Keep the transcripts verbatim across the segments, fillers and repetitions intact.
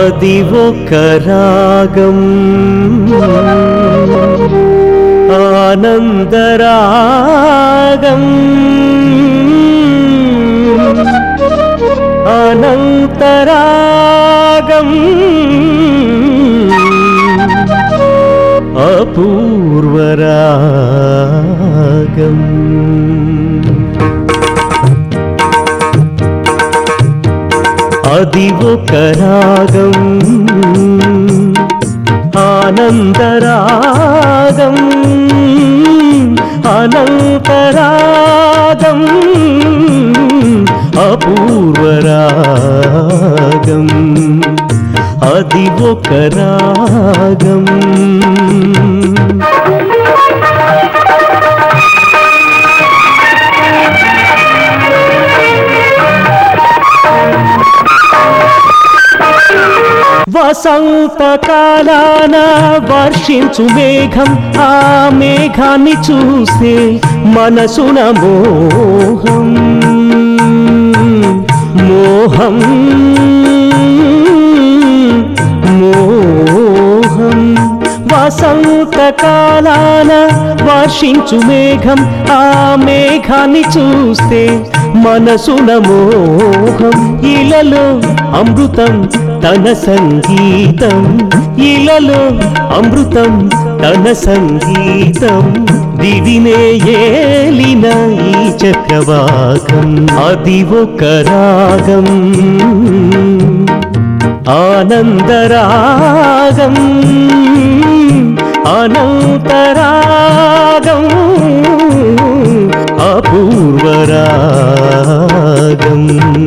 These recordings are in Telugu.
అది ఒక రాగం ఆనందరాగం అనంతరాగం అపూర్వరాగం అది ఒక రాగం ఆనందరాగం అనంతరాగం అపూర్వరాగం అది ఒక రాగం వసంతకాలాన వర్షించు మేఘం ఆ మేఘాన్ని చూస్తే మనసున మోహం మోహం మోహం వసంతకాలాన వర్షించు మేఘం ఆ మేఘాన్ని చూస్తే మనసున మోహం ఇలలో అమృతం తన సంగీతం ఇలలో అమృతం తన సంగీతం దివినే ఏలిన ఈ చక్రవాకం అది ఒక రాగం ఆనందరాగం అనంతరాగం అపూర్వరాగం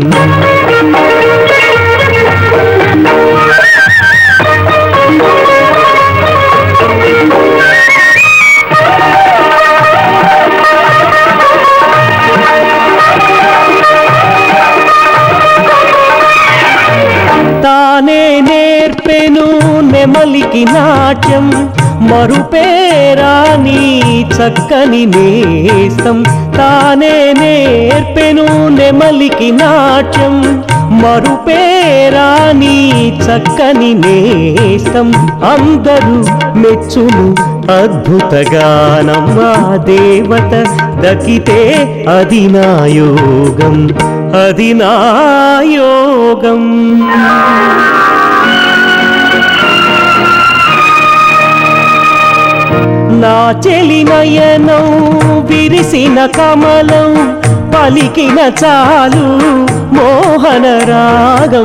తానే నేర్పెను నెమలికి నాట్యం మరుపేరాని చక్కని నేస్తం తానే నేర్పెను నెమలికి నాట్యం మరుపేరాని చక్కని నేస్తం అందరూ మెచ్చును అద్భుత గానం ఆ దేవత దక్కితే అది నా యోగం అది నా యోగం నా చెలి నయనం విరిసిన కమలం పలికిన చాలు మోహన రాగం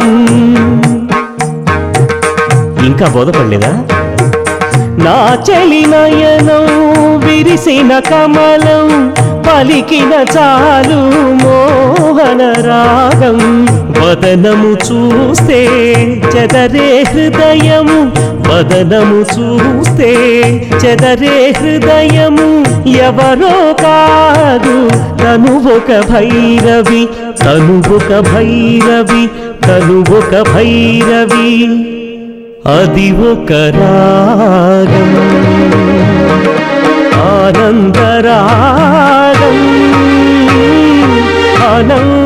ఇంకా బోధపడలేదా నా చెలి నయనం విరిసిన కమలం పలికిన చాలు మోహన రాగం వదనము చూస్తే చెదరే హృదయము వదనము చూస్తే చెదరే హృదయము ఎవరో కాదు తను ఒక భైరవి తను ఒక భైరవి తను ఒక భైరవి అది ఒక రాగం ఆనందరాగం ఆనంద